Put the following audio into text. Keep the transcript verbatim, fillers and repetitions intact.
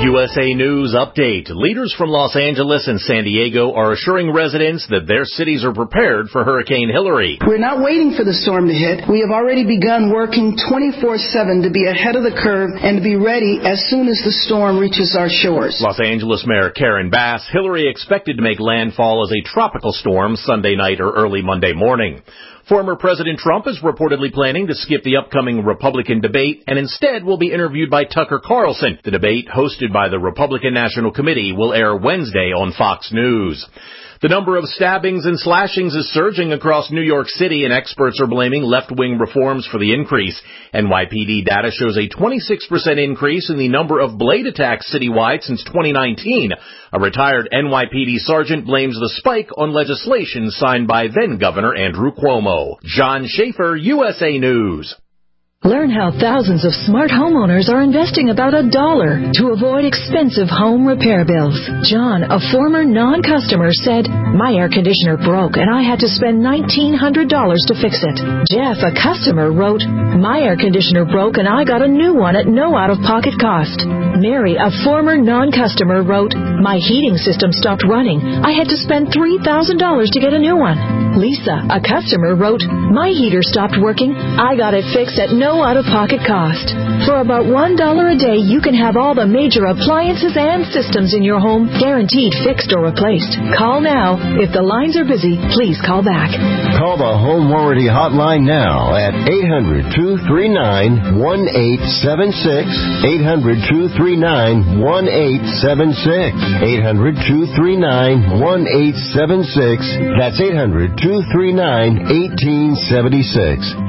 U S A News Update. Leaders from Los Angeles and San Diego are assuring residents that their cities are prepared for Hurricane Hilary. We're not waiting for the storm to hit. We have already begun working twenty-four seven to be ahead of the curve and to be ready as soon as the storm reaches our shores. Los Angeles Mayor Karen Bass, Hilary expected to make landfall as a tropical storm Sunday night or early Monday morning. Former President Trump is reportedly planning to skip the upcoming Republican debate and instead will be interviewed by Tucker Carlson. The debate, hosted by the Republican National Committee, will air Wednesday on Fox News. The number of stabbings and slashings is surging across New York City, and experts are blaming left-wing reforms for the increase. N Y P D data shows a twenty-six percent increase in the number of blade attacks citywide since twenty nineteen. A retired N Y P D sergeant blames the spike on legislation signed by then-Governor Andrew Cuomo. John Schaefer, U S A News. Learn how thousands of smart homeowners are investing about a dollar to avoid expensive home repair bills. John, a former non-customer, said, "My air conditioner broke and I had to spend nineteen hundred dollars to fix it." Jeff, a customer, wrote, "My air conditioner broke and I got a new one at no out-of-pocket cost." Mary, a former non-customer, wrote, "My heating system stopped running. I had to spend three thousand dollars to get a new one." Lisa, a customer, wrote, "My heater stopped working. I got it fixed at no out-of-pocket cost." For about one dollar a day, you can have all the major appliances and systems in your home guaranteed fixed or replaced. Call now. If the lines are busy, please call back. Call the Home Warranty Hotline now at eight hundred, two three nine, one eight seven six, eight hundred, two three nine, one eight seven six, eight hundred, two three nine, one eight seven six. That's eight hundred, two three nine, one eight seven six.